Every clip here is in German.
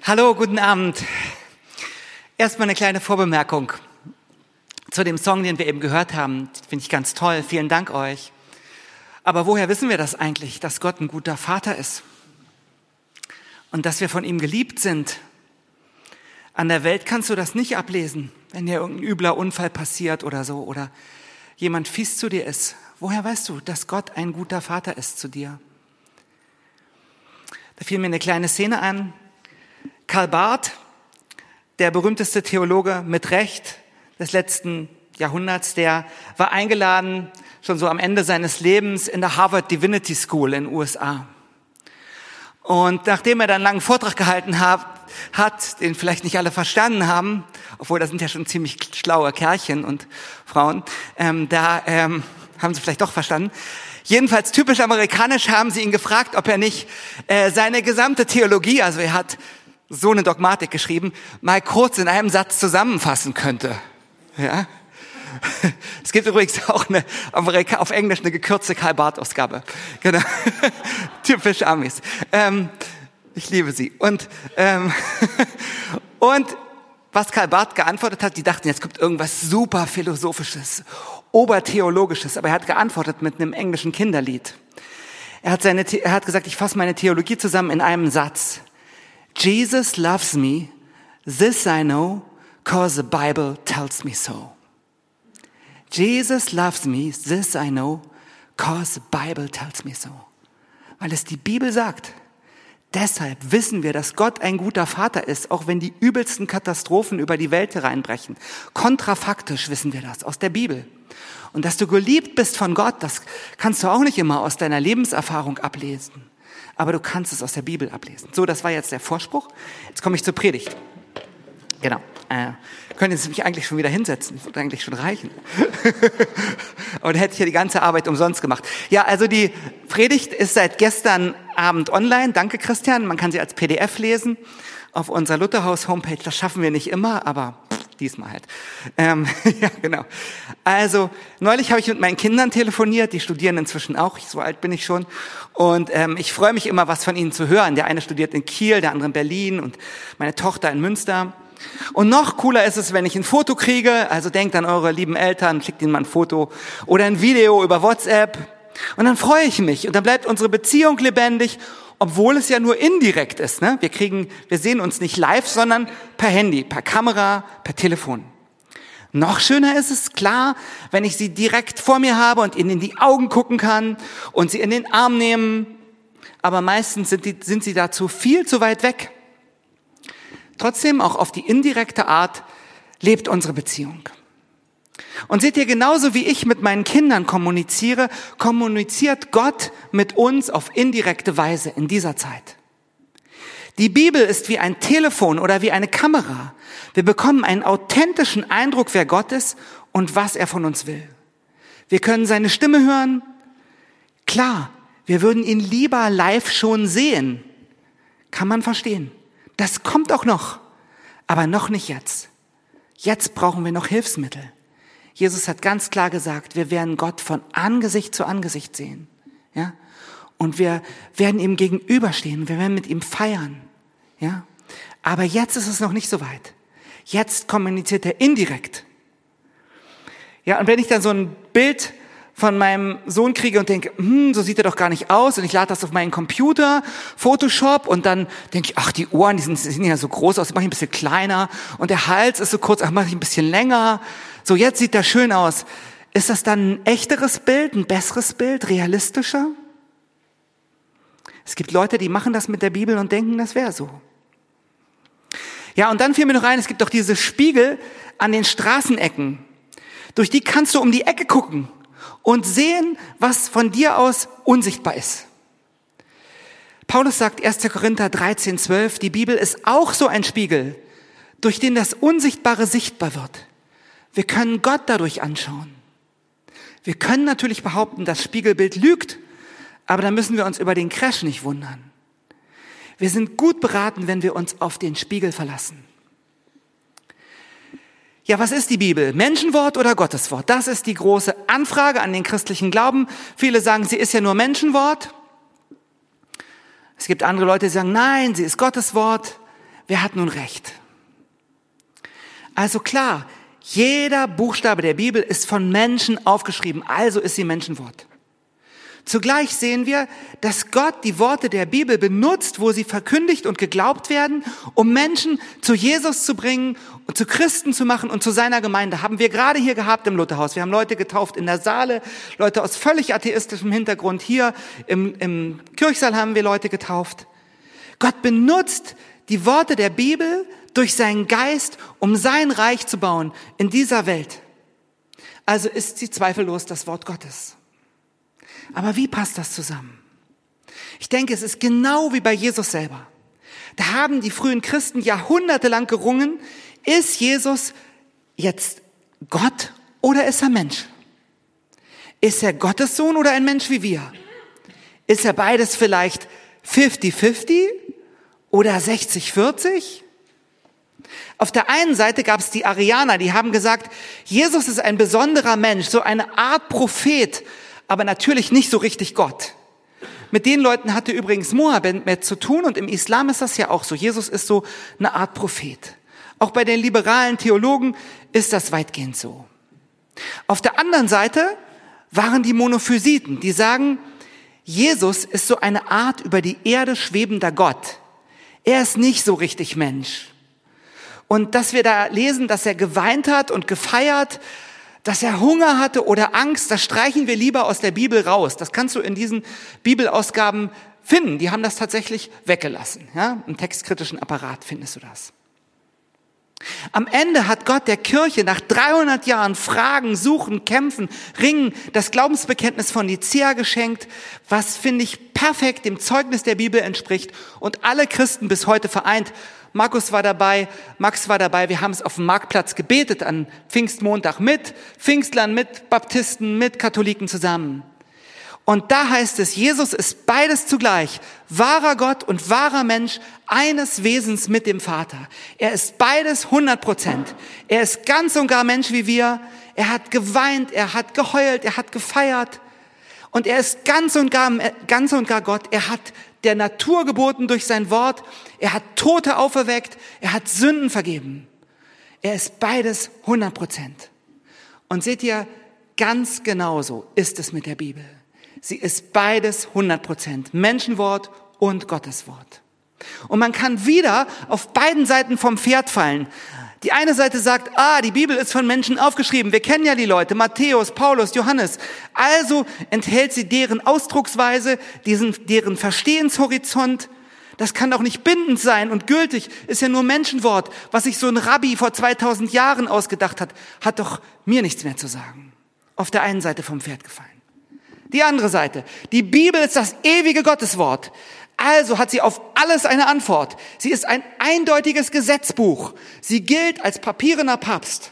Hallo, guten Abend. Erstmal eine kleine Vorbemerkung zu dem Song, den wir eben gehört haben. Finde ich ganz toll. Vielen Dank euch. Aber woher wissen wir das eigentlich, dass Gott ein guter Vater ist? Und dass wir von ihm geliebt sind? An der Welt kannst du das nicht ablesen, wenn dir irgendein übler Unfall passiert oder so oder jemand fies zu dir ist. Woher weißt du, dass Gott ein guter Vater ist zu dir? Da fiel mir eine kleine Szene ein. Karl Barth, der berühmteste Theologe mit Recht des letzten Jahrhunderts, der war eingeladen, schon so am Ende seines Lebens in der Harvard Divinity School in den USA. Und nachdem er dann einen langen Vortrag gehalten hat, den vielleicht nicht alle verstanden haben, obwohl das sind ja schon ziemlich schlaue Kerlchen und Frauen, haben sie vielleicht doch verstanden. Jedenfalls typisch amerikanisch haben sie ihn gefragt, ob er nicht seine gesamte Theologie, also er hat so eine Dogmatik geschrieben, mal kurz in einem Satz zusammenfassen könnte. Ja? Es gibt übrigens auch auf Englisch eine gekürzte Karl Barth-Ausgabe. Genau. Typisch Amis. Ich liebe sie. Und was Karl Barth geantwortet hat, die dachten, jetzt kommt irgendwas super Philosophisches, Obertheologisches, aber er hat geantwortet mit einem englischen Kinderlied. Er hat gesagt, ich fasse meine Theologie zusammen in einem Satz. Jesus loves me, this I know, 'cause the Bible tells me so. Jesus loves me, this I know, 'cause the Bible tells me so. Weil es die Bibel sagt. Deshalb wissen wir, dass Gott ein guter Vater ist, auch wenn die übelsten Katastrophen über die Welt hereinbrechen. Kontrafaktisch wissen wir das aus der Bibel. Und dass du geliebt bist von Gott, das kannst du auch nicht immer aus deiner Lebenserfahrung ablesen. Aber du kannst es aus der Bibel ablesen. So, das war jetzt der Vorspruch. Jetzt komme ich zur Predigt. Genau. Können jetzt mich eigentlich schon wieder hinsetzen. Das würde eigentlich schon reichen. Aber dann hätte ich ja die ganze Arbeit umsonst gemacht. Ja, also die Predigt ist seit gestern Abend online. Danke, Christian. Man kann sie als PDF lesen auf unserer Lutherhaus-Homepage. Das schaffen wir nicht immer, aber diesmal halt. Ja, genau. Also neulich habe ich mit meinen Kindern telefoniert. Die studieren inzwischen auch. So alt bin ich schon. Und ich freue mich immer, was von ihnen zu hören. Der eine studiert in Kiel, der andere in Berlin und meine Tochter in Münster. Und noch cooler ist es, wenn ich ein Foto kriege, also denkt an eure lieben Eltern, schickt ihnen mal ein Foto oder ein Video über WhatsApp und dann freue ich mich und dann bleibt unsere Beziehung lebendig, obwohl es ja nur indirekt ist. Ne? Wir sehen uns nicht live, sondern per Handy, per Kamera, per Telefon. Noch schöner ist es, klar, wenn ich sie direkt vor mir habe und ihnen in die Augen gucken kann und sie in den Arm nehmen, aber meistens sind sie dazu viel zu weit weg. Trotzdem, auch auf die indirekte Art, lebt unsere Beziehung. Und seht ihr, genauso wie ich mit meinen Kindern kommuniziere, kommuniziert Gott mit uns auf indirekte Weise in dieser Zeit. Die Bibel ist wie ein Telefon oder wie eine Kamera. Wir bekommen einen authentischen Eindruck, wer Gott ist und was er von uns will. Wir können seine Stimme hören. Klar, wir würden ihn lieber live schon sehen. Kann man verstehen. Das kommt auch noch, aber noch nicht jetzt. Jetzt brauchen wir noch Hilfsmittel. Jesus hat ganz klar gesagt, wir werden Gott von Angesicht zu Angesicht sehen. Ja? Und wir werden ihm gegenüberstehen, wir werden mit ihm feiern. Ja? Aber jetzt ist es noch nicht so weit. Jetzt kommuniziert er indirekt. Ja, und wenn ich dann so ein Bild von meinem Sohn kriege und denke, so sieht er doch gar nicht aus und ich lade das auf meinen Computer, Photoshop und dann denke ich, ach, die Ohren, die sehen ja so groß aus, mache ich ein bisschen kleiner und der Hals ist so kurz, ach, mache ich ein bisschen länger. So, jetzt sieht er schön aus. Ist das dann ein echteres Bild, ein besseres Bild, realistischer? Es gibt Leute, die machen das mit der Bibel und denken, das wäre so. Ja, und dann fiel mir noch ein, es gibt doch diese Spiegel an den Straßenecken. Durch die kannst du um die Ecke gucken und sehen, was von dir aus unsichtbar ist. Paulus sagt 1. Korinther 13,12, die Bibel ist auch so ein Spiegel, durch den das Unsichtbare sichtbar wird. Wir können Gott dadurch anschauen. Wir können natürlich behaupten, das Spiegelbild lügt, aber dann müssen wir uns über den Crash nicht wundern. Wir sind gut beraten, wenn wir uns auf den Spiegel verlassen. Ja, was ist die Bibel? Menschenwort oder Gotteswort? Das ist die große Anfrage an den christlichen Glauben. Viele sagen, sie ist ja nur Menschenwort. Es gibt andere Leute, die sagen, nein, sie ist Gottes Wort. wer hat nun recht? Also klar, jeder Buchstabe der Bibel ist von Menschen aufgeschrieben, also ist sie Menschenwort. Zugleich sehen wir, dass Gott die Worte der Bibel benutzt, wo sie verkündigt und geglaubt werden, um Menschen zu Jesus zu bringen und zu Christen zu machen und zu seiner Gemeinde. Haben wir gerade hier gehabt im Lutherhaus. Wir haben Leute getauft in der Saale, Leute aus völlig atheistischem Hintergrund. Hier im Kirchsaal haben wir Leute getauft. Gott benutzt die Worte der Bibel durch seinen Geist, um sein Reich zu bauen in dieser Welt. Also ist sie zweifellos das Wort Gottes. Aber wie passt das zusammen? Ich denke, es ist genau wie bei Jesus selber. Da haben die frühen Christen jahrhundertelang gerungen, ist Jesus jetzt Gott oder ist er Mensch? Ist er Gottes Sohn oder ein Mensch wie wir? Ist er beides vielleicht 50-50 oder 60-40? Auf der einen Seite gab es die Arianer, die haben gesagt, Jesus ist ein besonderer Mensch, so eine Art Prophet, aber natürlich nicht so richtig Gott. Mit den Leuten hatte übrigens Mohammed zu tun und im Islam ist das ja auch so. Jesus ist so eine Art Prophet. Auch bei den liberalen Theologen ist das weitgehend so. Auf der anderen Seite waren die Monophysiten, die sagen, Jesus ist so eine Art über die Erde schwebender Gott. Er ist nicht so richtig Mensch. Und dass wir da lesen, dass er geweint hat und gefeiert, dass er Hunger hatte oder Angst, das streichen wir lieber aus der Bibel raus. Das kannst du in diesen Bibelausgaben finden. Die haben das tatsächlich weggelassen. Ja? Im textkritischen Apparat findest du das. Am Ende hat Gott der Kirche nach 300 Jahren Fragen, Suchen, Kämpfen, Ringen das Glaubensbekenntnis von Nicäa geschenkt, was, finde ich, perfekt dem Zeugnis der Bibel entspricht und alle Christen bis heute vereint. Markus war dabei, Max war dabei, wir haben es auf dem Marktplatz gebetet an Pfingstmontag mit Pfingstlern, mit Baptisten, mit Katholiken zusammen. Und da heißt es, Jesus ist beides zugleich, wahrer Gott und wahrer Mensch, eines Wesens mit dem Vater. Er ist beides 100%. Er ist ganz und gar Mensch wie wir. Er hat geweint, er hat geheult, er hat gefeiert. Und er ist ganz und gar Gott. Er hat der Natur geboten durch sein Wort. Er hat Tote auferweckt. Er hat Sünden vergeben. Er ist beides 100%. Und seht ihr, ganz genauso ist es mit der Bibel. Sie ist beides 100%. Menschenwort und Gottes Wort. Und man kann wieder auf beiden Seiten vom Pferd fallen. Die eine Seite sagt, die Bibel ist von Menschen aufgeschrieben. Wir kennen ja die Leute, Matthäus, Paulus, Johannes. Also enthält sie deren Ausdrucksweise, deren Verstehenshorizont. Das kann doch nicht bindend sein und gültig, ist ja nur Menschenwort. Was sich so ein Rabbi vor 2000 Jahren ausgedacht hat doch mir nichts mehr zu sagen. Auf der einen Seite vom Pferd gefallen. Die andere Seite. Die Bibel ist das ewige Gotteswort. Also hat sie auf alles eine Antwort. Sie ist ein eindeutiges Gesetzbuch. Sie gilt als papierener Papst.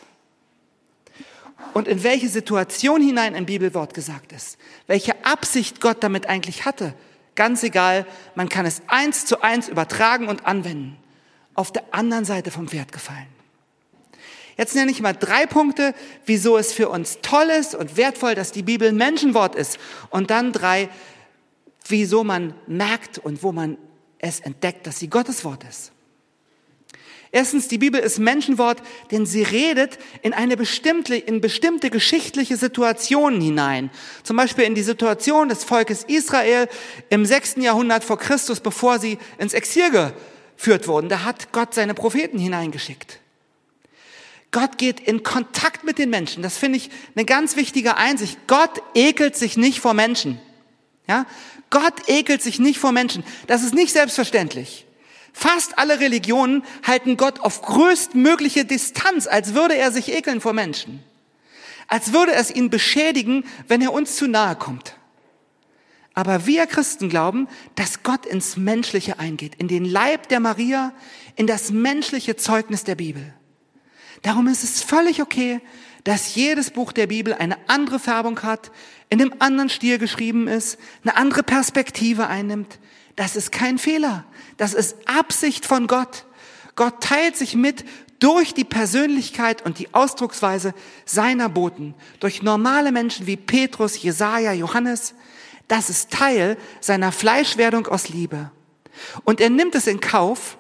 Und in welche Situation hinein ein Bibelwort gesagt ist, welche Absicht Gott damit eigentlich hatte, ganz egal, man kann es 1:1 übertragen und anwenden. Auf der anderen Seite vom Pferd gefallen. Jetzt nenne ich mal 3 Punkte, wieso es für uns toll ist und wertvoll, dass die Bibel ein Menschenwort ist. Und dann 3, wieso man merkt und wo man es entdeckt, dass sie Gottes Wort ist. Erstens, die Bibel ist Menschenwort, denn sie redet in bestimmte geschichtliche Situationen hinein. Zum Beispiel in die Situation des Volkes Israel im 6. Jahrhundert vor Christus, bevor sie ins Exil geführt wurden. Da hat Gott seine Propheten hineingeschickt. Gott geht in Kontakt mit den Menschen. Das finde ich eine ganz wichtige Einsicht. Gott ekelt sich nicht vor Menschen. Ja? Gott ekelt sich nicht vor Menschen. Das ist nicht selbstverständlich. Fast alle Religionen halten Gott auf größtmögliche Distanz, als würde er sich ekeln vor Menschen. Als würde es ihn beschädigen, wenn er uns zu nahe kommt. Aber wir Christen glauben, dass Gott ins Menschliche eingeht, in den Leib der Maria, in das menschliche Zeugnis der Bibel. Darum ist es völlig okay, dass jedes Buch der Bibel eine andere Färbung hat, in einem anderen Stil geschrieben ist, eine andere Perspektive einnimmt. Das ist kein Fehler. Das ist Absicht von Gott. Gott teilt sich mit durch die Persönlichkeit und die Ausdrucksweise seiner Boten, durch normale Menschen wie Petrus, Jesaja, Johannes. Das ist Teil seiner Fleischwerdung aus Liebe. Und er nimmt es in Kauf,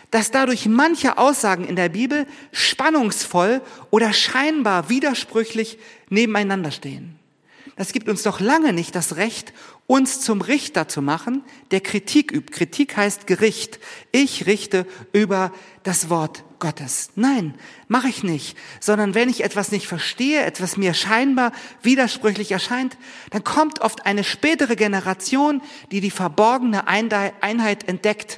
dass dadurch manche Aussagen in der Bibel spannungsvoll oder scheinbar widersprüchlich nebeneinander stehen. Das gibt uns doch lange nicht das Recht, uns zum Richter zu machen, der Kritik übt. Kritik heißt Gericht. Ich richte über das Wort Gottes. Nein, mache ich nicht. Sondern wenn ich etwas nicht verstehe, etwas mir scheinbar widersprüchlich erscheint, dann kommt oft eine spätere Generation, die die verborgene Einheit entdeckt.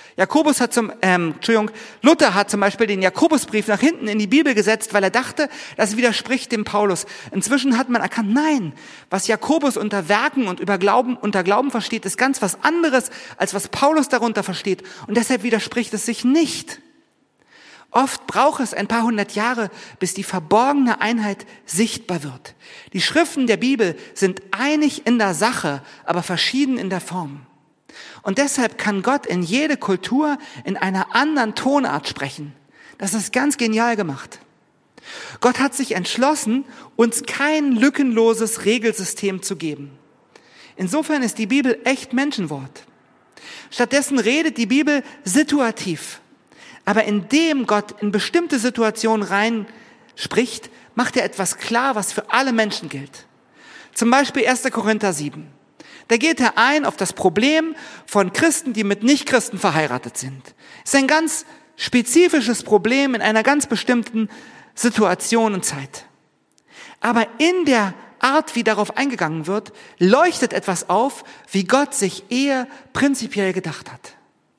Luther hat zum Beispiel den Jakobusbrief nach hinten in die Bibel gesetzt, weil er dachte, das widerspricht dem Paulus. Inzwischen hat man erkannt, nein, was Jakobus unter Werken und unter Glauben versteht, ist ganz was anderes, als was Paulus darunter versteht. Und deshalb widerspricht es sich nicht. Oft braucht es ein paar hundert Jahre, bis die verborgene Einheit sichtbar wird. Die Schriften der Bibel sind einig in der Sache, aber verschieden in der Form. Und deshalb kann Gott in jede Kultur in einer anderen Tonart sprechen. Das ist ganz genial gemacht. Gott hat sich entschlossen, uns kein lückenloses Regelsystem zu geben. Insofern ist die Bibel echt Menschenwort. Stattdessen redet die Bibel situativ. Aber indem Gott in bestimmte Situationen rein spricht, macht er etwas klar, was für alle Menschen gilt. Zum Beispiel 1. Korinther 7. Da geht er ein auf das Problem von Christen, die mit Nichtchristen verheiratet sind. Es ist ein ganz spezifisches Problem in einer ganz bestimmten Situation und Zeit. Aber in der Art, wie darauf eingegangen wird, leuchtet etwas auf, wie Gott sich Ehe prinzipiell gedacht hat.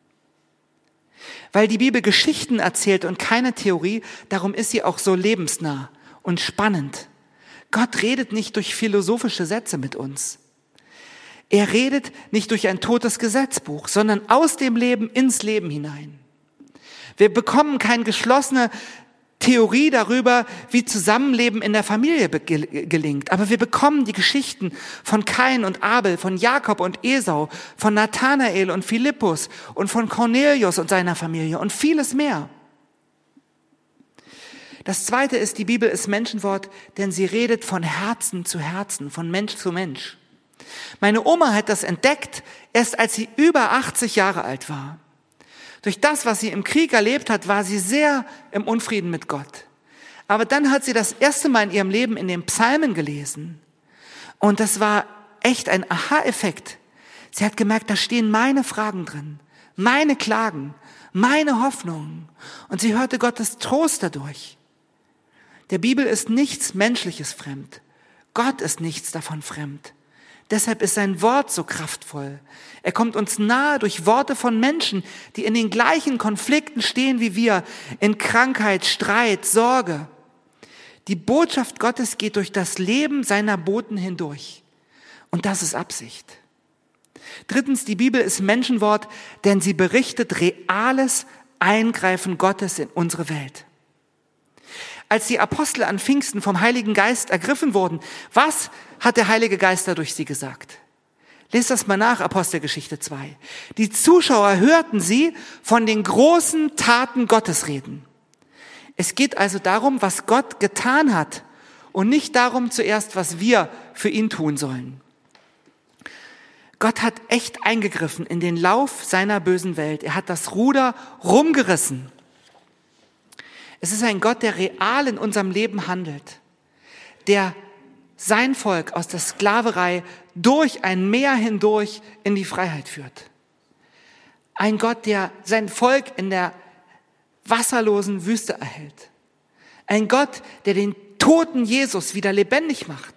Weil die Bibel Geschichten erzählt und keine Theorie, darum ist sie auch so lebensnah und spannend. Gott redet nicht durch philosophische Sätze mit uns. Er redet nicht durch ein totes Gesetzbuch, sondern aus dem Leben ins Leben hinein. Wir bekommen keine geschlossene Theorie darüber, wie Zusammenleben in der Familie gelingt. Aber wir bekommen die Geschichten von Kain und Abel, von Jakob und Esau, von Nathanael und Philippus und von Cornelius und seiner Familie und vieles mehr. Das Zweite ist, die Bibel ist Menschenwort, denn sie redet von Herzen zu Herzen, von Mensch zu Mensch. Meine Oma hat das entdeckt, erst als sie über 80 Jahre alt war. Durch das, was sie im Krieg erlebt hat, war sie sehr im Unfrieden mit Gott. Aber dann hat sie das erste Mal in ihrem Leben in den Psalmen gelesen. Und das war echt ein Aha-Effekt. Sie hat gemerkt, da stehen meine Fragen drin, meine Klagen, meine Hoffnungen. Und sie hörte Gottes Trost dadurch. Der Bibel ist nichts Menschliches fremd. Gott ist nichts davon fremd. Deshalb ist sein Wort so kraftvoll. Er kommt uns nahe durch Worte von Menschen, die in den gleichen Konflikten stehen wie wir, in Krankheit, Streit, Sorge. Die Botschaft Gottes geht durch das Leben seiner Boten hindurch. Und das ist Absicht. Drittens, die Bibel ist Menschenwort, denn sie berichtet reales Eingreifen Gottes in unsere Welt. Als die Apostel an Pfingsten vom Heiligen Geist ergriffen wurden, was hat der Heilige Geist dadurch sie gesagt? Lest das mal nach, Apostelgeschichte 2. Die Zuschauer hörten sie von den großen Taten Gottes reden. Es geht also darum, was Gott getan hat und nicht darum zuerst, was wir für ihn tun sollen. Gott hat echt eingegriffen in den Lauf seiner bösen Welt. Er hat das Ruder rumgerissen. Es ist ein Gott, der real in unserem Leben handelt, der sein Volk aus der Sklaverei durch ein Meer hindurch in die Freiheit führt. Ein Gott, der sein Volk in der wasserlosen Wüste erhält. Ein Gott, der den toten Jesus wieder lebendig macht.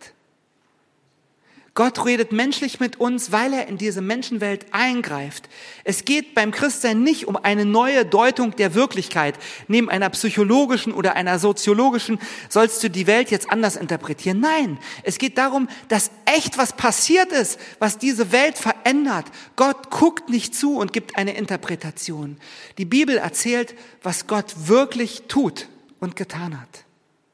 Gott redet menschlich mit uns, weil er in diese Menschenwelt eingreift. Es geht beim Christsein nicht um eine neue Deutung der Wirklichkeit. Neben einer psychologischen oder einer soziologischen sollst du die Welt jetzt anders interpretieren. Nein, es geht darum, dass echt was passiert ist, was diese Welt verändert. Gott guckt nicht zu und gibt eine Interpretation. Die Bibel erzählt, was Gott wirklich tut und getan hat.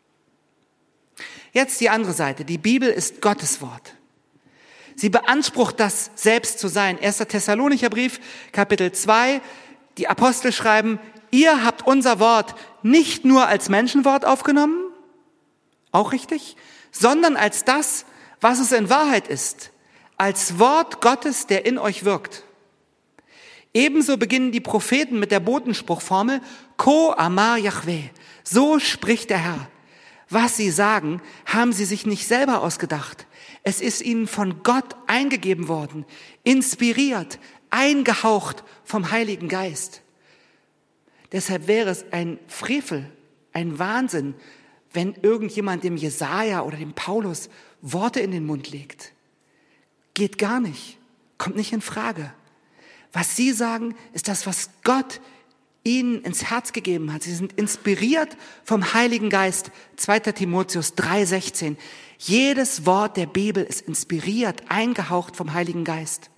Jetzt die andere Seite. Die Bibel ist Gottes Wort. Sie beansprucht, das selbst zu sein. 1. Thessalonicher Brief, Kapitel 2. Die Apostel schreiben, ihr habt unser Wort nicht nur als Menschenwort aufgenommen, auch richtig, sondern als das, was es in Wahrheit ist, als Wort Gottes, der in euch wirkt. Ebenso beginnen die Propheten mit der Botenspruchformel Ko Amar Yahweh. So spricht der Herr. Was sie sagen, haben sie sich nicht selber ausgedacht. Es ist ihnen von Gott eingegeben worden, inspiriert, eingehaucht vom Heiligen Geist. Deshalb wäre es ein Frevel, ein Wahnsinn, wenn irgendjemand dem Jesaja oder dem Paulus Worte in den Mund legt. Geht gar nicht, kommt nicht in Frage. Was sie sagen, ist das, was Gott ihnen ins Herz gegeben hat. Sie sind inspiriert vom Heiligen Geist. 2. Timotheus 3,16. Jedes Wort der Bibel ist inspiriert, eingehaucht vom Heiligen Geist.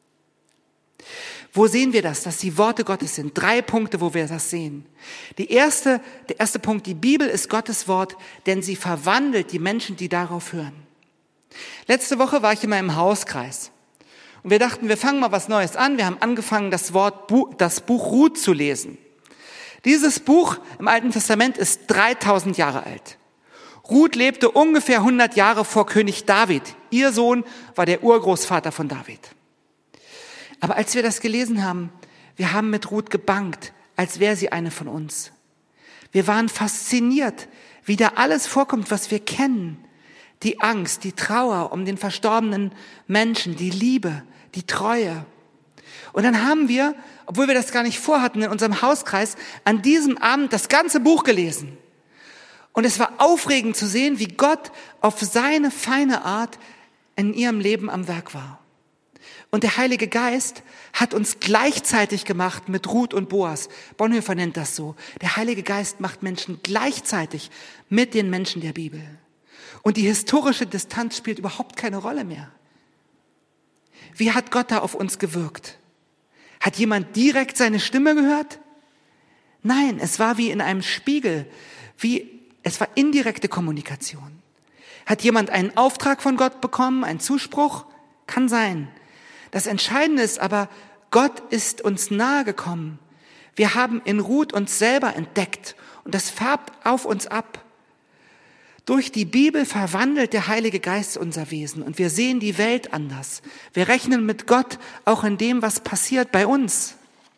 Wo sehen wir das, dass die Worte Gottes sind? 3 Punkte, wo wir das sehen. Der erste Punkt, die Bibel ist Gottes Wort, denn sie verwandelt die Menschen, die darauf hören. Letzte Woche war ich in meinem Hauskreis. Und wir dachten, wir fangen mal was Neues an. Wir haben angefangen, das Buch Ruth zu lesen. Dieses Buch im Alten Testament ist 3000 Jahre alt. Ruth lebte ungefähr 100 Jahre vor König David. Ihr Sohn war der Urgroßvater von David. Aber als wir das gelesen haben, wir haben mit Ruth gebangt, als wäre sie eine von uns. Wir waren fasziniert, wie da alles vorkommt, was wir kennen. Die Angst, die Trauer um den verstorbenen Menschen, die Liebe, die Treue. Und dann haben wir, obwohl wir das gar nicht vorhatten, in unserem Hauskreis an diesem Abend das ganze Buch gelesen. Und es war aufregend zu sehen, wie Gott auf seine feine Art in ihrem Leben am Werk war. Und der Heilige Geist hat uns gleichzeitig gemacht mit Ruth und Boas. Bonhoeffer nennt das so. Der Heilige Geist macht Menschen gleichzeitig mit den Menschen der Bibel. Und die historische Distanz spielt überhaupt keine Rolle mehr. Wie hat Gott da auf uns gewirkt? Hat jemand direkt seine Stimme gehört? Nein, es war wie in einem Spiegel, es war indirekte Kommunikation. Hat jemand einen Auftrag von Gott bekommen, einen Zuspruch? Kann sein. Das Entscheidende ist aber, Gott ist uns nahe gekommen. Wir haben in Ruth uns selber entdeckt und das färbt auf uns ab. Durch die Bibel verwandelt der Heilige Geist unser Wesen und wir sehen die Welt anders. Wir rechnen mit Gott auch in dem, was passiert bei uns.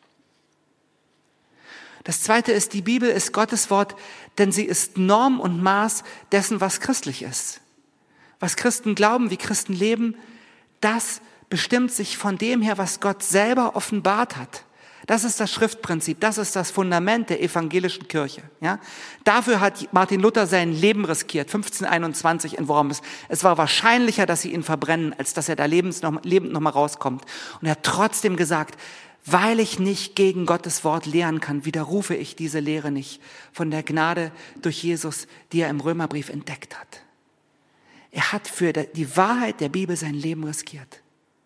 Das Zweite ist, die Bibel ist Gottes Wort, denn sie ist Norm und Maß dessen, was christlich ist. Was Christen glauben, wie Christen leben, das bestimmt sich von dem her, was Gott selber offenbart hat. Das ist das Schriftprinzip, das ist das Fundament der evangelischen Kirche. Ja? Dafür hat Martin Luther sein Leben riskiert, 1521 in Worms. Es war wahrscheinlicher, dass sie ihn verbrennen, als dass er da lebend noch mal rauskommt. Und er hat trotzdem gesagt, weil ich nicht gegen Gottes Wort lehren kann, widerrufe ich diese Lehre nicht von der Gnade durch Jesus, die er im Römerbrief entdeckt hat. Er hat für die Wahrheit der Bibel sein Leben riskiert.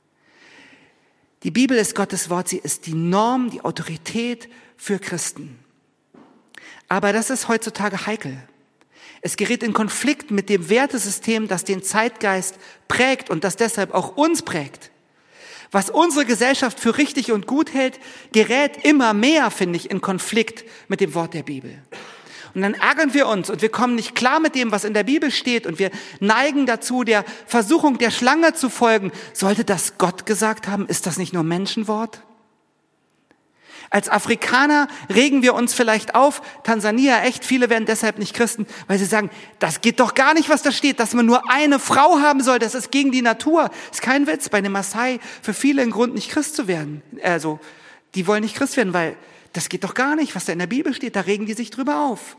Die Bibel ist Gottes Wort, sie ist die Norm, die Autorität für Christen. Aber das ist heutzutage heikel. Es gerät in Konflikt mit dem Wertesystem, das den Zeitgeist prägt und das deshalb auch uns prägt. Was unsere Gesellschaft für richtig und gut hält, gerät immer mehr, finde ich, in Konflikt mit dem Wort der Bibel. Und dann ärgern wir uns und wir kommen nicht klar mit dem, was in der Bibel steht und wir neigen dazu, der Versuchung der Schlange zu folgen. Sollte das Gott gesagt haben? Ist das nicht nur Menschenwort? Als Afrikaner regen wir uns vielleicht auf, Tansania, echt viele werden deshalb nicht Christen, weil sie sagen, das geht doch gar nicht, was da steht, dass man nur eine Frau haben soll, das ist gegen die Natur. Das ist kein Witz, bei den Maasai für viele ein Grund, nicht Christ zu werden. Also, die wollen nicht Christ werden, weil das geht doch gar nicht, was da in der Bibel steht, da regen die sich drüber auf.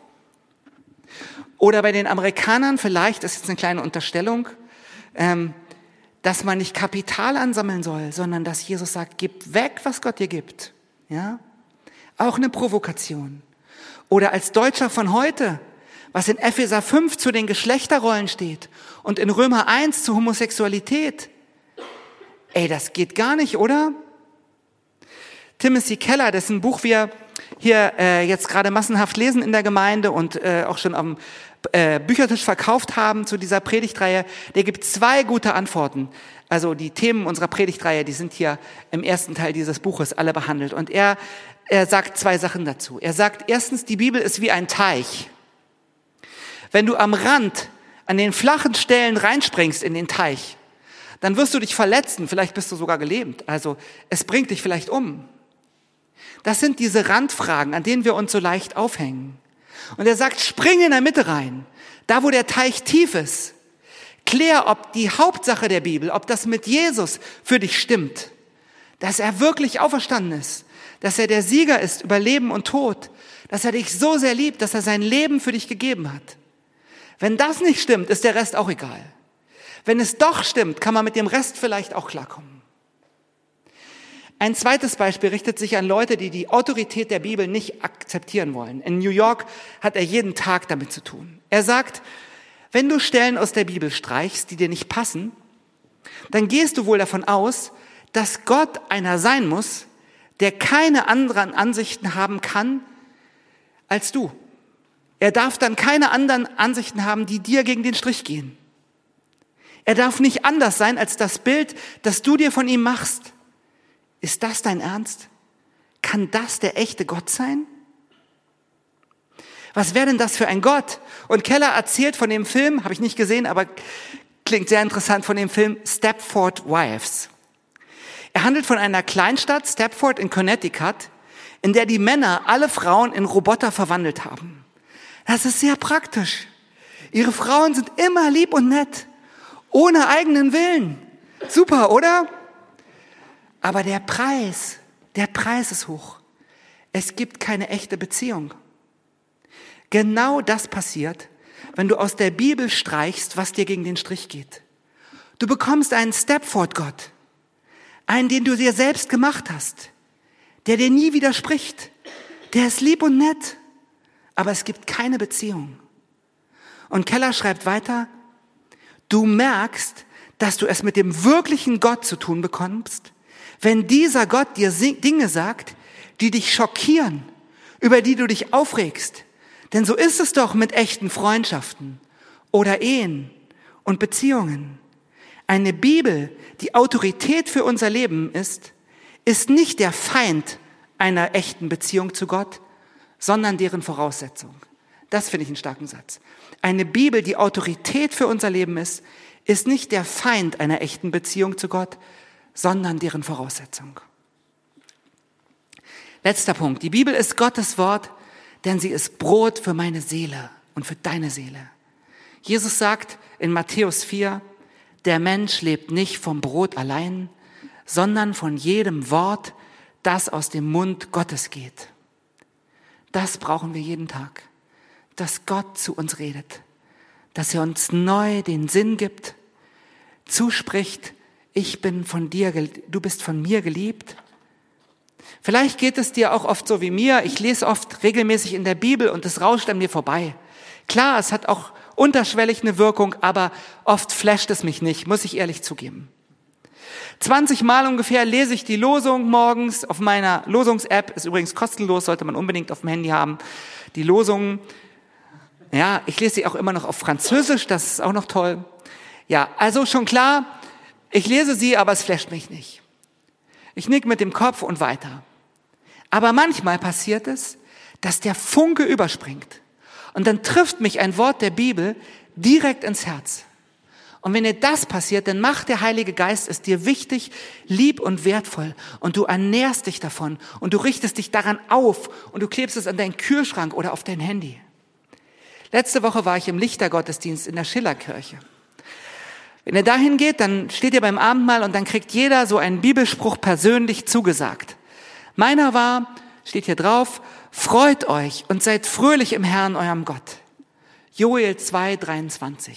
Oder bei den Amerikanern vielleicht, das ist jetzt eine kleine Unterstellung, dass man nicht Kapital ansammeln soll, sondern dass Jesus sagt, gib weg, was Gott dir gibt. Ja? Auch eine Provokation. Oder als Deutscher von heute, was in Epheser 5 zu den Geschlechterrollen steht und in Römer 1 zu Homosexualität. Das geht gar nicht, oder? Timothy Keller, dessen Buch wir hier jetzt gerade massenhaft lesen in der Gemeinde und auch schon am Büchertisch verkauft haben zu dieser Predigtreihe, der gibt 2 gute Antworten. Also die Themen unserer Predigtreihe, die sind hier im ersten Teil dieses Buches alle behandelt. Und er sagt 2 Sachen dazu. Er sagt erstens, die Bibel ist wie ein Teich. Wenn du am Rand, an den flachen Stellen reinspringst in den Teich, dann wirst du dich verletzen, vielleicht bist du sogar gelähmt. Also es bringt dich vielleicht um. Das sind diese Randfragen, an denen wir uns so leicht aufhängen. Und er sagt, spring in der Mitte rein, da wo der Teich tief ist. Klär, ob die Hauptsache der Bibel, ob das mit Jesus für dich stimmt. Dass er wirklich auferstanden ist, dass er der Sieger ist über Leben und Tod, dass er dich so sehr liebt, dass er sein Leben für dich gegeben hat. Wenn das nicht stimmt, ist der Rest auch egal. Wenn es doch stimmt, kann man mit dem Rest vielleicht auch klarkommen. Ein zweites Beispiel richtet sich an Leute, die die Autorität der Bibel nicht akzeptieren wollen. In New York hat er jeden Tag damit zu tun. Er sagt, wenn du Stellen aus der Bibel streichst, die dir nicht passen, dann gehst du wohl davon aus, dass Gott einer sein muss, der keine anderen Ansichten haben kann als du. Er darf dann keine anderen Ansichten haben, die dir gegen den Strich gehen. Er darf nicht anders sein als das Bild, das du dir von ihm machst. Ist das dein Ernst? Kann das der echte Gott sein? Was wäre denn das für ein Gott? Und Keller erzählt von dem Film, habe ich nicht gesehen, aber klingt sehr interessant, von dem Film Stepford Wives. Er handelt von einer Kleinstadt, Stepford in Connecticut, in der die Männer alle Frauen in Roboter verwandelt haben. Das ist sehr praktisch. Ihre Frauen sind immer lieb und nett, ohne eigenen Willen. Super, oder? Aber der Preis ist hoch. Es gibt keine echte Beziehung. Genau das passiert, wenn du aus der Bibel streichst, was dir gegen den Strich geht. Du bekommst einen Stepford-Gott, einen, den du dir selbst gemacht hast, der dir nie widerspricht, der ist lieb und nett, aber es gibt keine Beziehung. Und Keller schreibt weiter, du merkst, dass du es mit dem wirklichen Gott zu tun bekommst, wenn dieser Gott dir Dinge sagt, die dich schockieren, über die du dich aufregst. Denn so ist es doch mit echten Freundschaften oder Ehen und Beziehungen. Eine Bibel, die Autorität für unser Leben ist nicht der Feind einer echten Beziehung zu Gott, sondern deren Voraussetzung. Das finde ich einen starken Satz. Eine Bibel, die Autorität für unser Leben ist nicht der Feind einer echten Beziehung zu Gott, sondern deren Voraussetzung. Letzter Punkt. Die Bibel ist Gottes Wort, denn sie ist Brot für meine Seele und für deine Seele. Jesus sagt in Matthäus 4, der Mensch lebt nicht vom Brot allein, sondern von jedem Wort, das aus dem Mund Gottes geht. Das brauchen wir jeden Tag, dass Gott zu uns redet, dass er uns neu den Sinn gibt, zuspricht, ich bin von dir, du bist von mir geliebt. Vielleicht geht es dir auch oft so wie mir. Ich lese oft regelmäßig in der Bibel und es rauscht an mir vorbei. Klar, es hat auch unterschwellig eine Wirkung, aber oft flasht es mich nicht, muss ich ehrlich zugeben. 20 Mal ungefähr lese ich die Losung morgens auf meiner Losungs-App. Ist übrigens kostenlos, sollte man unbedingt auf dem Handy haben. Die Losungen, ja, ich lese sie auch immer noch auf Französisch, das ist auch noch toll. Ja, also schon klar, ich lese sie, aber es flasht mich nicht. Ich nick mit dem Kopf und weiter. Aber manchmal passiert es, dass der Funke überspringt. Und dann trifft mich ein Wort der Bibel direkt ins Herz. Und wenn dir das passiert, dann macht der Heilige Geist es dir wichtig, lieb und wertvoll. Und du ernährst dich davon. Und du richtest dich daran auf. Und du klebst es an deinen Kühlschrank oder auf dein Handy. Letzte Woche war ich im Lichtergottesdienst in der Schillerkirche. Wenn ihr dahin geht, dann steht ihr beim Abendmahl und dann kriegt jeder so einen Bibelspruch persönlich zugesagt. Meiner war, steht hier drauf, freut euch und seid fröhlich im Herrn, eurem Gott. Joel 2,23.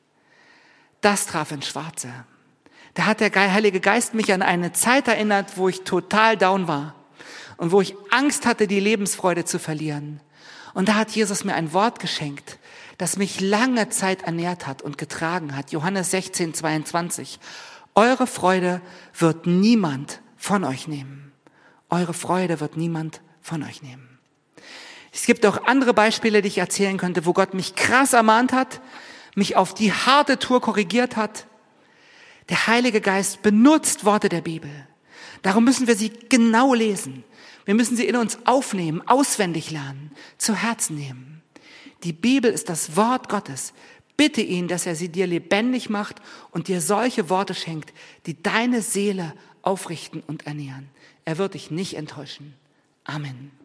Das traf ins Schwarze. Da hat der Heilige Geist mich an eine Zeit erinnert, wo ich total down war und wo ich Angst hatte, die Lebensfreude zu verlieren. Und da hat Jesus mir ein Wort geschenkt, das mich lange Zeit ernährt hat und getragen hat. Johannes 16,22. Eure Freude wird niemand von euch nehmen. Eure Freude wird niemand von euch nehmen. Es gibt auch andere Beispiele, die ich erzählen könnte, wo Gott mich krass ermahnt hat, mich auf die harte Tour korrigiert hat. Der Heilige Geist benutzt Worte der Bibel. Darum müssen wir sie genau lesen. Wir müssen sie in uns aufnehmen, auswendig lernen, zu Herzen nehmen. Die Bibel ist das Wort Gottes. Bitte ihn, dass er sie dir lebendig macht und dir solche Worte schenkt, die deine Seele aufrichten und ernähren. Er wird dich nicht enttäuschen. Amen.